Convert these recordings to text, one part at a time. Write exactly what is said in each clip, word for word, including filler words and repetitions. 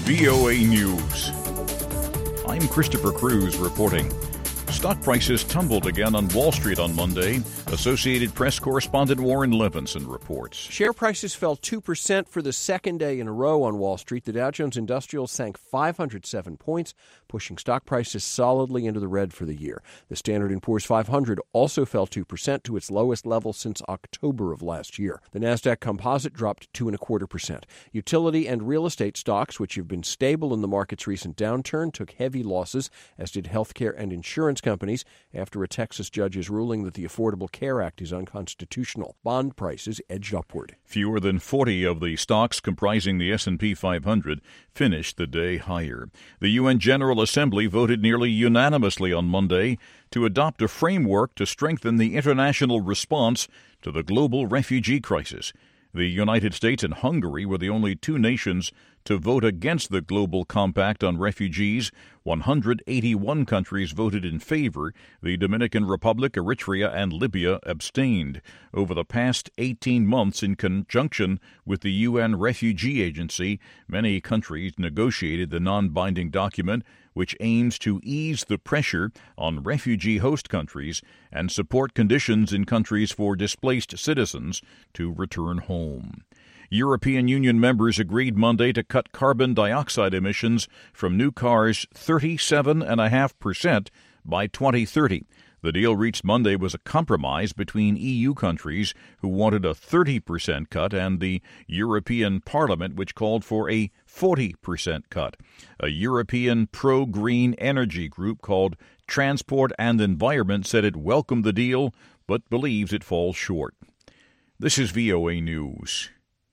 V O A News. I'm Christopher Cruz reporting. Stock prices tumbled again on Wall Street on Monday. Associated Press correspondent Warren Levinson reports. Share prices fell two percent for the second day in a row on Wall Street. The Dow Jones Industrial sank five hundred seven points, pushing stock prices solidly into the red for the year. The Standard and Poor's five hundred also fell two percent to its lowest level since October of last year. The Nasdaq Composite dropped two and a quarter percent. Utility and real estate stocks, which have been stable in the market's recent downturn, took heavy losses, as did healthcare and insurance companies, after a Texas judge's ruling that the Affordable Care Act is unconstitutional. Bond prices edged upward. Fewer than forty of the stocks comprising the S and P five hundred finished the day higher. The U N General Assembly voted nearly unanimously on Monday to adopt a framework to strengthen the international response to the global refugee crisis. The United States and Hungary were the only two nations to vote against the Global Compact on Refugees. one hundred eighty-one countries voted in favor. The Dominican Republic, Eritrea, and Libya abstained. Over the past eighteen months, in conjunction with the U N Refugee Agency, many countries negotiated the non-binding document, which aims to ease the pressure on refugee host countries and support conditions in countries for displaced citizens to return home. European Union members agreed Monday to cut carbon dioxide emissions from new cars thirty-seven point five percent by twenty thirty. The deal reached Monday was a compromise between E U countries who wanted a thirty percent cut and the European Parliament, which called for a forty percent cut. A European pro-green energy group called Transport and Environment said it welcomed the deal but believes it falls short. This is V O A News.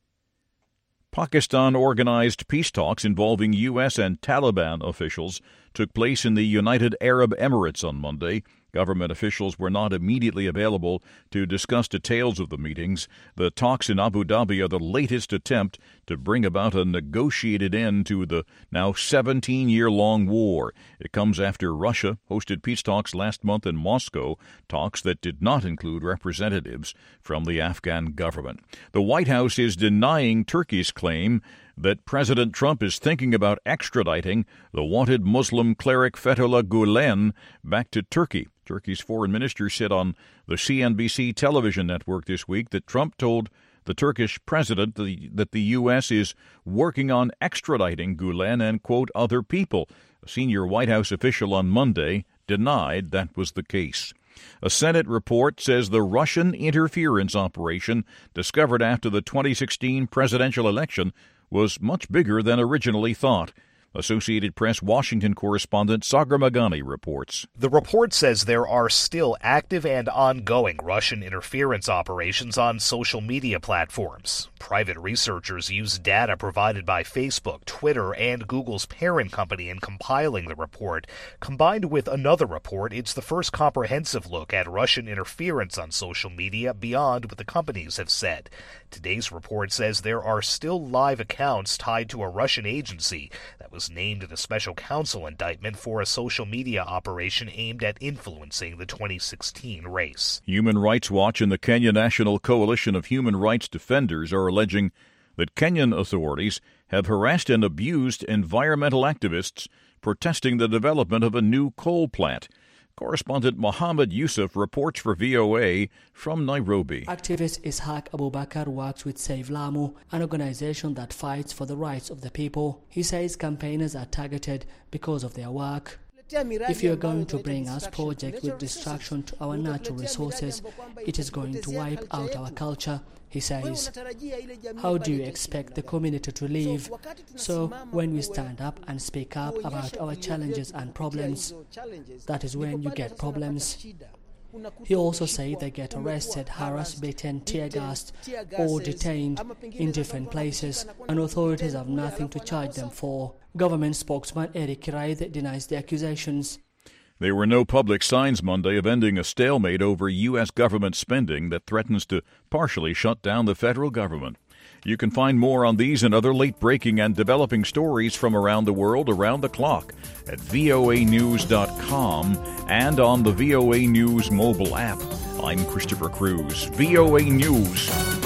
Pakistan-organized peace talks involving U S and Taliban officials took place in the United Arab Emirates on Monday. Government officials were not immediately available to discuss details of the meetings. The talks in Abu Dhabi are the latest attempt to bring about a negotiated end to the now seventeen-year-long war. It comes after Russia hosted peace talks last month in Moscow, talks that did not include representatives from the Afghan government. The White House is denying Turkey's claim that President Trump is thinking about extraditing the wanted Muslim cleric Fethullah Gulen back to Turkey. Turkey's foreign minister said on the C N B C television network this week that Trump told the Turkish president that the U S is working on extraditing Gulen and, quote, other people. A senior White House official on Monday denied that was the case. A Senate report says the Russian interference operation discovered after the twenty sixteen presidential election was much bigger than originally thought. Associated Press Washington correspondent Sagar Magani reports. The report says there are still active and ongoing Russian interference operations on social media platforms. Private researchers used data provided by Facebook, Twitter, and Google's parent company in compiling the report. Combined with another report, it's the first comprehensive look at Russian interference on social media beyond what the companies have said. Today's report says there are still live accounts tied to a Russian agency that was named in a special counsel indictment for a social media operation aimed at influencing the twenty sixteen race. Human Rights Watch and the Kenya National Coalition of Human Rights Defenders are alleging that Kenyan authorities have harassed and abused environmental activists protesting the development of a new coal plant. Correspondent Mohammed Yusuf reports for V O A from Nairobi. Activist Ishaq Abubakar works with Save Lamu, an organization that fights for the rights of the people. He says campaigners are targeted because of their work. If you are going to bring us project with destruction to our natural resources, it is going to wipe out our culture, he says. How do you expect the community to live? So when we stand up and speak up about our challenges and problems, that is when you get problems. He also said they get arrested, harassed, beaten, tear-gassed, or detained in different places, and authorities have nothing to charge them for. Government spokesman Eric Kiraith denies the accusations. There were no public signs Monday of ending a stalemate over U S government spending that threatens to partially shut down the federal government. You can find more on these and other late-breaking and developing stories from around the world around the clock at V O A news dot com and on the V O A News mobile app. I'm Christopher Cruz, V O A News.